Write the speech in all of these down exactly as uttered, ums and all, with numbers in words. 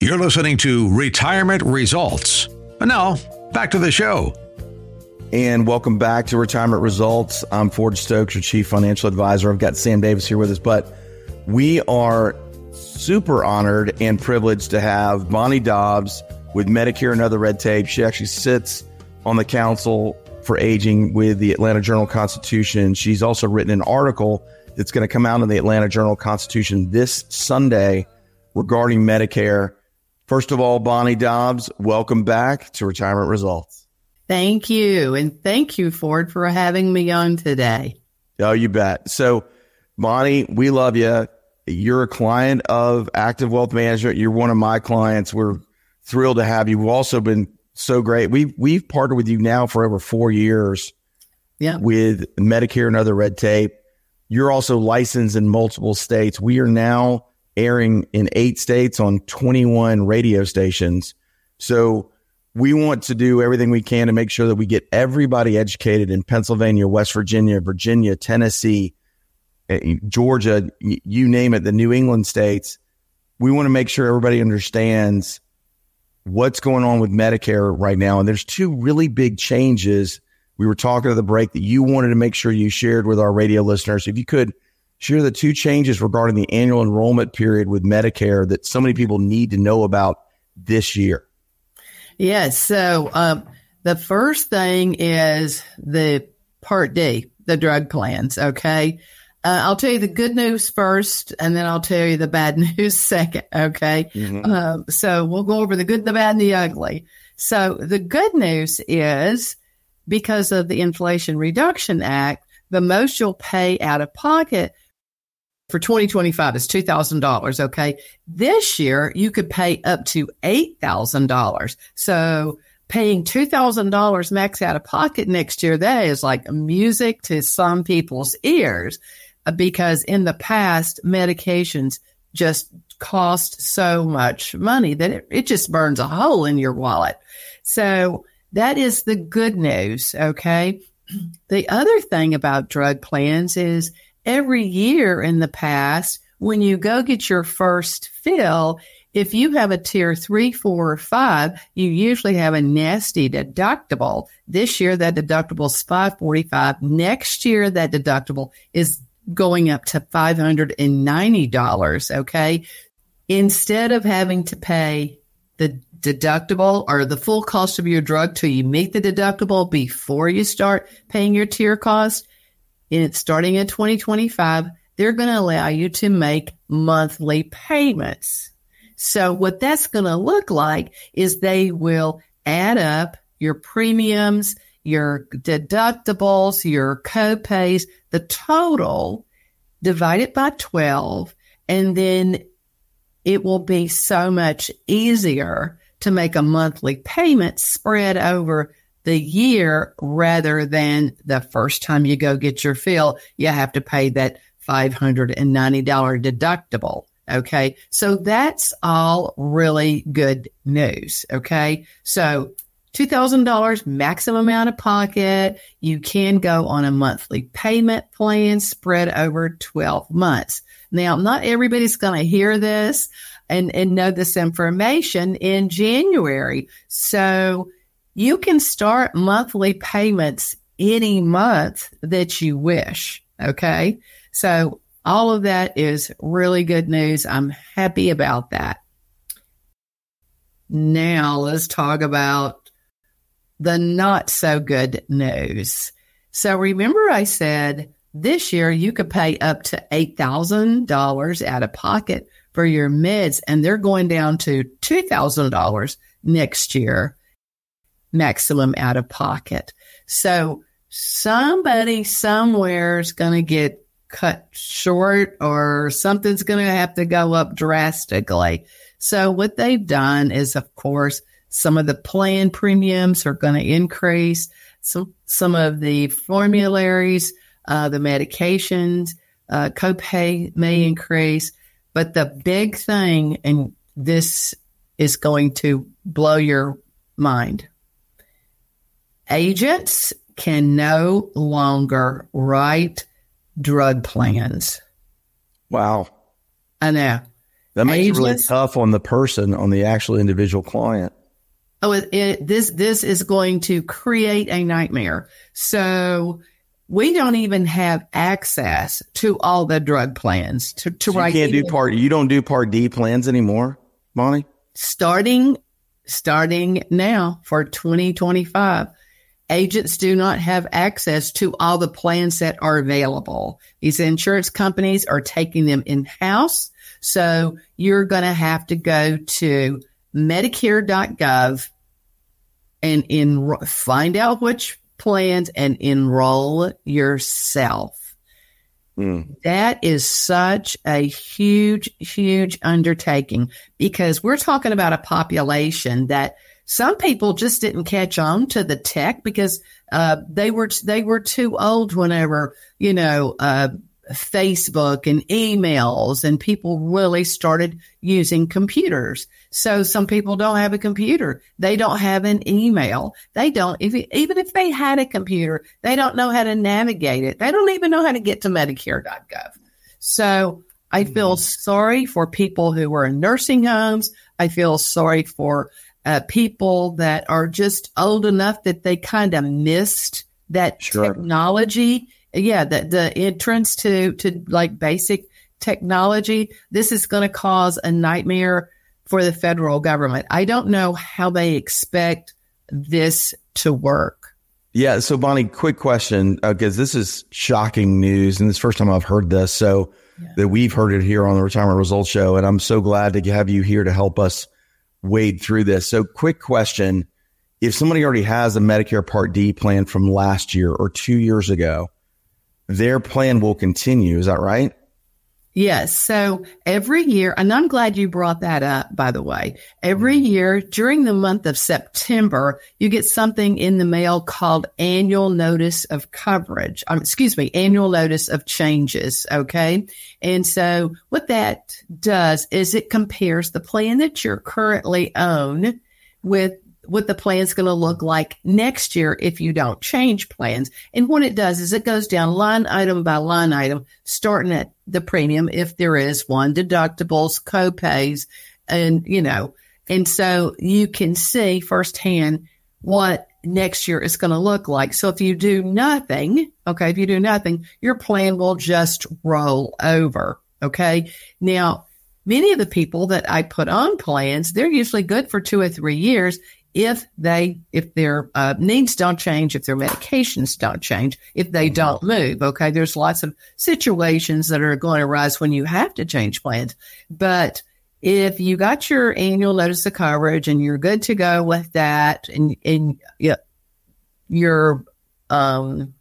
You're listening to Retirement Results. And now, back to the show. And welcome back to Retirement Results. I'm Ford Stokes, your Chief Financial Advisor. I've got Sam Davis here with us, but we are super honored and privileged to have Bonnie Dobbs with Medicare and Other Red Tape. She actually sits on the Council for Aging with the Atlanta Journal-Constitution. She's also written an article that's going to come out in the Atlanta Journal-Constitution this Sunday regarding Medicare. First of all, Bonnie Dobbs, welcome back to Retirement Results. Thank you. And thank you, Ford, for having me on today. Oh, you bet. So, Bonnie, we love you. You're a client of Active Wealth Management. You're one of my clients. We're thrilled to have you. We've also been so great. We've, we've partnered with you now for over four years yeah. with Medicare and Other Red Tape. You're also licensed in multiple states. We are now airing in eight states on twenty-one radio stations. So we want to do everything we can to make sure that we get everybody educated in Pennsylvania, West Virginia, Virginia, Tennessee, Georgia, you name it, the New England states. We want to make sure everybody understands what's going on with Medicare right now. And there's two really big changes. We were talking at the break that you wanted to make sure you shared with our radio listeners. If you could share the two changes regarding the annual enrollment period with Medicare that so many people need to know about this year. Yes. So um, the first thing is the Part D, the drug plans. Okay. Uh, I'll tell you the good news first, and then I'll tell you the bad news second. Okay. Mm-hmm. Um, so we'll go over the good, the bad, and the ugly. So the good news is because of the Inflation Reduction Act, the most you'll pay out of pocket for twenty twenty-five is two thousand dollars. Okay. This year you could pay up to eight thousand dollars. So paying two thousand dollars max out of pocket next year, that is like music to some people's ears. Because in the past, medications just cost so much money that it, it just burns a hole in your wallet. So that is the good news, okay? The other thing about drug plans is every year in the past, when you go get your first fill, if you have a tier three, four, or five, you usually have a nasty deductible. This year, that deductible is five hundred forty-five dollars. Next year, that deductible is going up to five hundred ninety dollars, okay? Instead of having to pay the deductible or the full cost of your drug till you meet the deductible before you start paying your tier cost, and starting in twenty twenty-five, they're going to allow you to make monthly payments. So what that's going to look like is they will add up your premiums, your deductibles, your copays, the total, divide it by twelve, and then it will be so much easier to make a monthly payment spread over the year rather than the first time you go get your fill, you have to pay that five hundred ninety dollars deductible. Okay. So that's all really good news. Okay. So two thousand dollars maximum out of pocket. You can go on a monthly payment plan spread over twelve months. Now, not everybody's going to hear this and, and know this information in January. So you can start monthly payments any month that you wish. Okay. So all of that is really good news. I'm happy about that. Now let's talk about the not so good news. So remember I said this year you could pay up to eight thousand dollars out of pocket for your meds, and they're going down to two thousand dollars next year, maximum out of pocket. So somebody somewhere is going to get cut short or something's going to have to go up drastically. So what they've done is, of course, some of the plan premiums are going to increase. Some, some of the formularies, uh, the medications, uh, copay may increase. But the big thing, and this is going to blow your mind, agents can no longer write drug plans. Wow. I know. That makes Agents, it really tough on the person, on the actual individual client. Oh, it, it, this this is going to create a nightmare. So we don't even have access to all the drug plans. To, to so you can't do part. You don't do Part D plans anymore, Bonnie. Starting starting now for twenty twenty-five, agents do not have access to all the plans that are available. These insurance companies are taking them in house. So you're going to have to go to Medicare dot gov and en- find out which plans and enroll yourself. Mm. That is such a huge, huge undertaking because we're talking about a population that some people just didn't catch on to the tech because uh, they were they were too old whenever, you know, uh, Facebook and emails and people really started using computers. So some people don't have a computer. They don't have an email. They don't, if, even if they had a computer, they don't know how to navigate it. They don't even know how to get to Medicare dot gov. So I feel sorry for people who are in nursing homes. I feel sorry for uh, people that are just old enough that they kind of missed that sure. technology. Yeah, the, the entrance to, to like basic technology, this is going to cause a nightmare for the federal government. I don't know how they expect this to work. Yeah. So Bonnie, quick question, because uh, this is shocking news. And this is the first time I've heard this. So yeah. that we've heard it here on the Retirement Results Show. And I'm so glad to have you here to help us wade through this. So quick question. If somebody already has a Medicare Part D plan from last year or two years ago, their plan will continue. Is that right? Yes. So every year, and I'm glad you brought that up, by the way, every year during the month of September, you get something in the mail called annual notice of coverage. Um, excuse me, annual notice of changes. Okay. And so what that does is it compares the plan that you're currently on with what the plan's going to look like next year if you don't change plans. And what it does is it goes down line item by line item, starting at the premium, if there is one, deductibles, co-pays, and, you know, and so you can see firsthand what next year is going to look like. So if you do nothing, okay, if you do nothing, your plan will just roll over. Okay. Now, many of the people that I put on plans, they're usually good for two or three years. If they, if their uh, needs don't change, if their medications don't change, if they don't move, okay, there's lots of situations that are going to arise when you have to change plans. But if you got your annual notice of coverage and you're good to go with that, and and yeah, your um,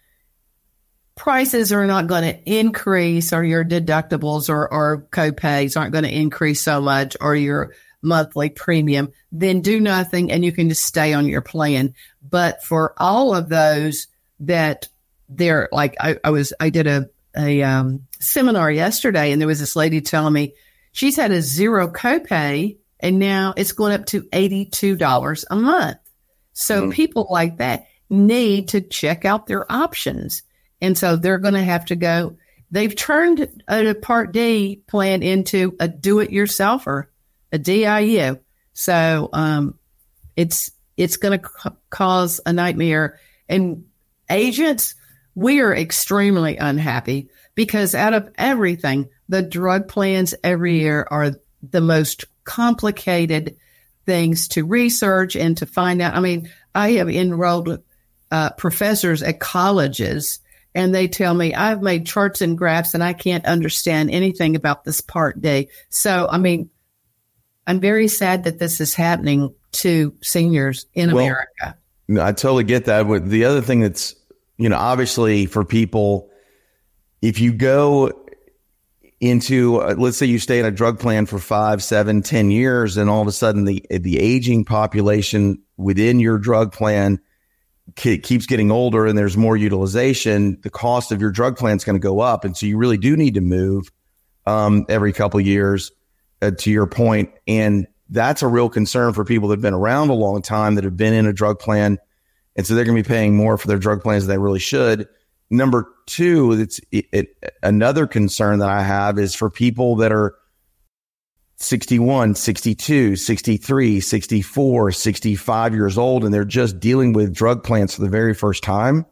prices are not going to increase, or your deductibles or or co-pays aren't going to increase so much, or your monthly premium, then do nothing and you can just stay on your plan. But for all of those that they're like, I, I was, I did a, a um, seminar yesterday and there was this lady telling me she's had a zero copay and now it's going up to eighty-two dollars a month. So mm-hmm. people like that need to check out their options. And so they're going to have to go, they've turned a Part D plan into a do-it-yourselfer, a D I U. So um, it's it's going to c- cause a nightmare. And agents, we are extremely unhappy because out of everything, the drug plans every year are the most complicated things to research and to find out. I mean, I have enrolled uh, professors at colleges, and they tell me I've made charts and graphs and I can't understand anything about this Part D. So, I mean, I'm very sad that this is happening to seniors in well, America. I totally get that. But the other thing that's, you know, obviously for people, if you go into, uh, let's say you stay in a drug plan for five, seven, ten years, and all of a sudden the the aging population within your drug plan ke- keeps getting older and there's more utilization, the cost of your drug plan is going to go up. And so you really do need to move um, every couple of years. Uh, to your point, and that's a real concern for people that have been around a long time, that have been in a drug plan, and so they're going to be paying more for their drug plans than they really should. Number two, it's it, it, another concern that I have is for people that are sixty-one, sixty-two, sixty-three, sixty-four, sixty-five years old, and they're just dealing with drug plans for the very first time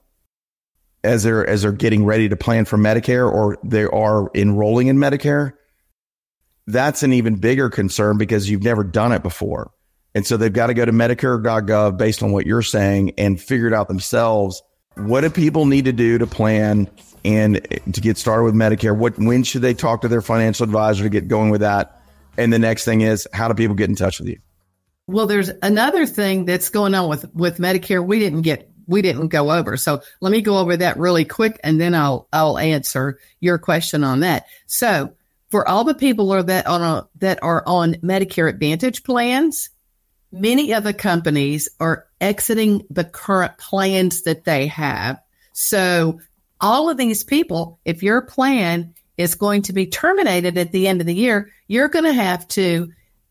as they're as they're getting ready to plan for Medicare, or they are enrolling in Medicare, that's an even bigger concern because you've never done it before. And so they've got to go to Medicare dot gov based on what you're saying and figure it out themselves. What do people need to do to plan and to get started with Medicare? What when should they talk to their financial advisor to get going with that? And the next thing is, how do people get in touch with you? Well, there's another thing that's going on with, with Medicare we didn't get we didn't go over. So let me go over that really quick, and then I'll I'll answer your question on that. So for all the people are that on a, that are on Medicare Advantage plans, many of the companies are exiting the current plans that they have. So all of these people, if your plan is going to be terminated at the end of the year, you're going to have to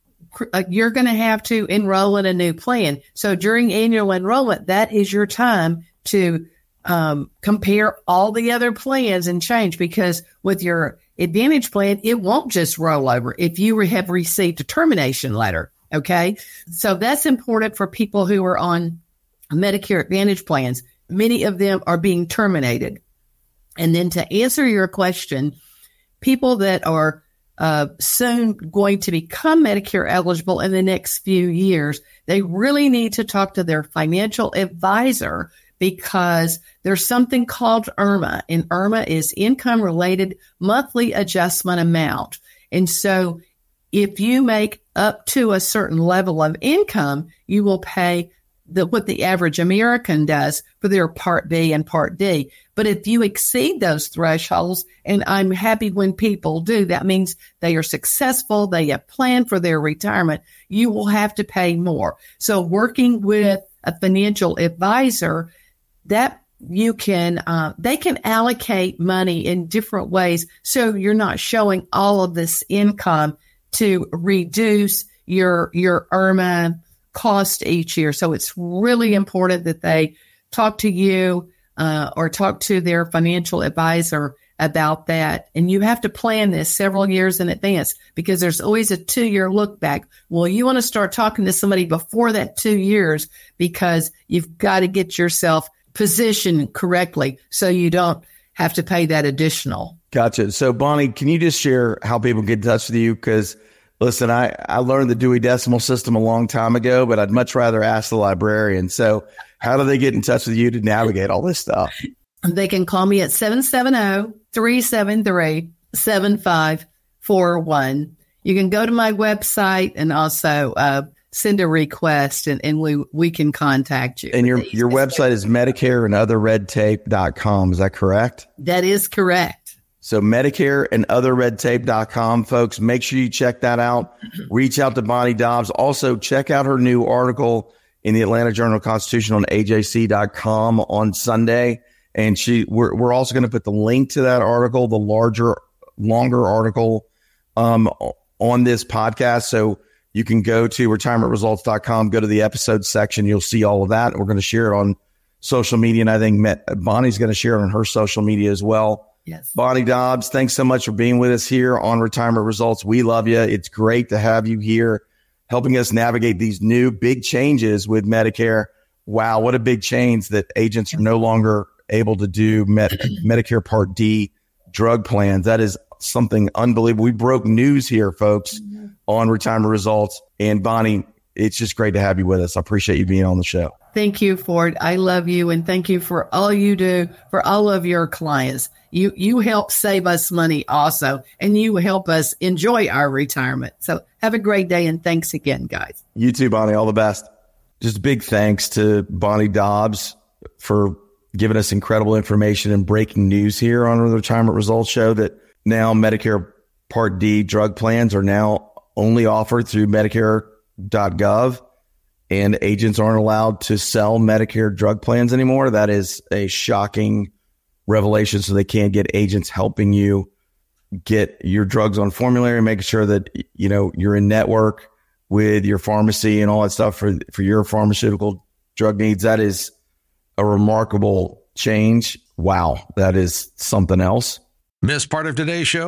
uh, you're going to have to enroll in a new plan. So during annual enrollment, that is your time to um, compare all the other plans and change, because with your Advantage plan, it won't just roll over if you have received a termination letter. Okay. So that's important for people who are on Medicare Advantage plans. Many of them are being terminated. And then to answer your question, people that are uh, soon going to become Medicare eligible in the next few years, they really need to talk to their financial advisor, because there's something called I R M A, and I R M A is income related monthly adjustment amount. And so if you make up to a certain level of income, you will pay the, what the average American does for their Part B and Part D. But if you exceed those thresholds, and I'm happy when people do, that means they are successful, they have planned for their retirement, you will have to pay more. So working with a financial advisor, that you can, uh, they can allocate money in different ways, so you're not showing all of this income to reduce your your I R M A cost each year. So it's really important that they talk to you uh, or talk to their financial advisor about that. And you have to plan this several years in advance, because there's always a two-year look back. Well, you want to start talking to somebody before that two years because you've got to get yourself positioned correctly so you don't have to pay that additional. Gotcha. So, Bonnie, can you just share how people get in touch with you? Because, listen, I, I learned the Dewey Decimal System a long time ago, but I'd much rather ask the librarian. So how do they get in touch with you to navigate all this stuff? They can call me at seven seven zero, three seven three, seven five four one. You can go to my website and also uh, send a request, and, and we, we can contact you. And your, your website is Medicare and Other Red Tape dot com. Is that correct? That is correct. So Medicare and Other Red Tape dot com, folks, make sure you check that out. Reach out to Bonnie Dobbs. Also, check out her new article in the Atlanta Journal-Constitution on A J C dot com on Sunday. And she, we're, we're also going to put the link to that article, the larger, longer article, um, on this podcast. So you can go to retirement results dot com, go to the episode section. You'll see all of that. We're going to share it on social media. And I think Bonnie's going to share it on her social media as well. Yes. Bonnie Dobbs, thanks so much for being with us here on Retirement Results. We love you. It's great to have you here helping us navigate these new big changes with Medicare. Wow, what a big change that agents are no longer able to do Med- Medicare Part D drug plans. That is something unbelievable. We broke news here, folks, mm-hmm. on Retirement Results. And Bonnie, it's just great to have you with us. I appreciate you being on the show. Thank you, Ford. I love you, and thank you for all you do for all of your clients. You you help save us money also, and you help us enjoy our retirement. So have a great day, and thanks again, guys. You too, Bonnie. All the best. Just a big thanks to Bonnie Dobbs for giving us incredible information and breaking news here on the Retirement Results Show that now Medicare Part D drug plans are now only offered through Medicare dot gov. And agents aren't allowed to sell Medicare drug plans anymore. That is a shocking revelation. So they can't get agents helping you get your drugs on formulary, making sure that, you know, you're in network with your pharmacy and all that stuff for, for your pharmaceutical drug needs. That is a remarkable change. Wow. That is something else. Miss part of today's show?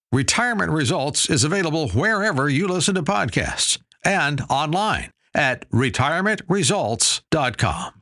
Retirement Results is available wherever you listen to podcasts and online at retirement results dot com.